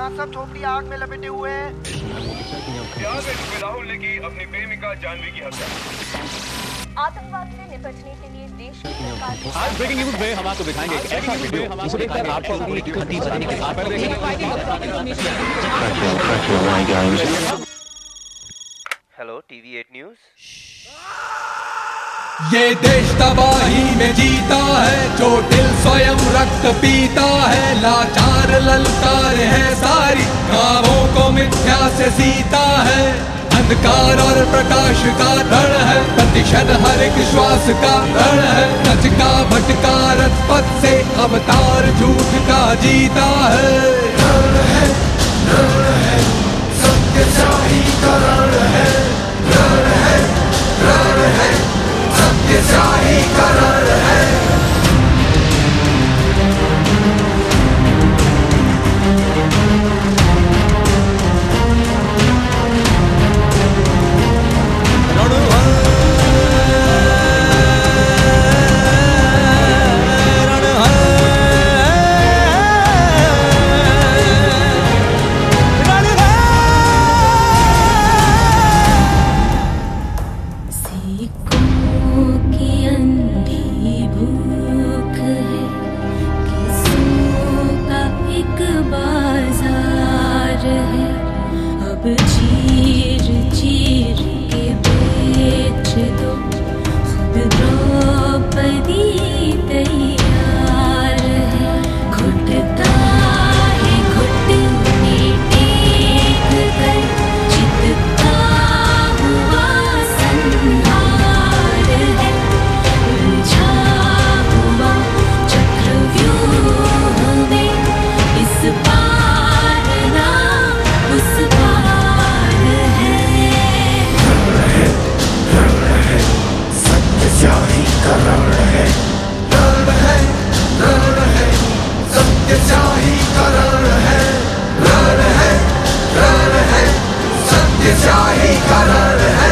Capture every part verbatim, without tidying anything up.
यहाँ सब झोपड़ी आग में लपेटे हुए हैं। राहुल ने की अपनी प्रेमिका जानवी की हत्या। आतंकवाद से निपटने के लिए देश की सरकार आज ब्रेकिंग न्यूज में हम आपको दिखाएंगे एक ऐसा वीडियो जिसे देखकर आपको अपनी घटी बजाने के साथ हेलो टीवी एट न्यूज। ये देश तबाही में जीता है, जो दिल स्वयं रक्त पीता है। लाचार ललकार है सारी, गाँवों को मिथ्या से सीता है। अंधकार और प्रकाश का रण है, प्रतिशत हर एक श्वास का रण है। सच का भटका रथ पथ से अवतार झूठ का जीता है। रण है, रण है, सत्यशाही का रण है। रण है, रण है, सत्यशाही का रण है। चीर चीर के बेच दो, खुद द्रौपदी तैयार है। घुटता है घुटने टेक कर, जितना हुआ संहार है। उलझा हुआ चक्रव्यूह में इस पार ना उस पार है। सत्यशाही का रण है। रण है, रण है, सत्यशाही का रण है। रण है, रण है, सत्यशाही का रण है।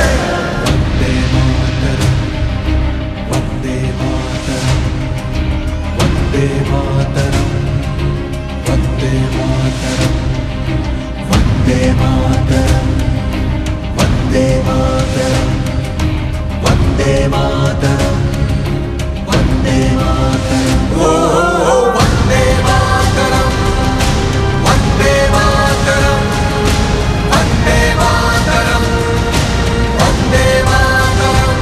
वंदे मातरम, वंदे मातरम, वंदे मातरम, वंदे मातरम, वंदे मातरम, वंदे मातरम, वंदे मातरम, ओ वंदे मातरम, वंदे मातरम, वंदे मातरम, वंदे मातरम।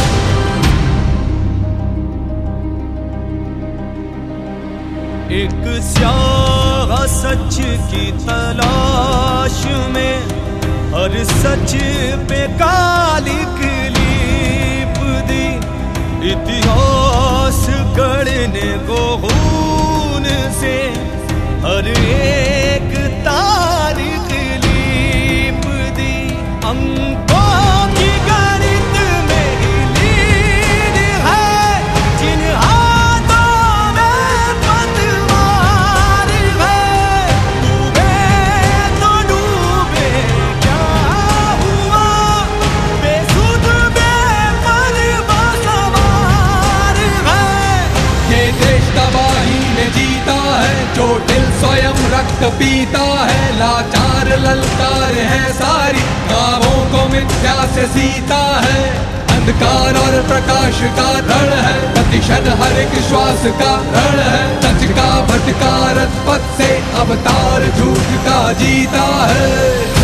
एक स्याह सच की तलाश में हर सच पे काली क्लीप दी। इतिहास गढ़ने को खून से हर एक तारीख लीप दी। अंकों की गणित मेरी लीड है, जिन हाथों में पतवार है। डूबे तो डूबे, क्या हुआ बेसुध बेपन बसवार है। ये देश तबाही में जीता है, जो दिल स्वयं रक्त पीता है। लाचार ललकार है सारी, गाँवों को मिथ्या से सीता है। अंधकार और प्रकाश का रण है, प्रतिशत हर एक श्वास का रण है। सच का भटका रथ पथ से अवतार झूठ का जीता है।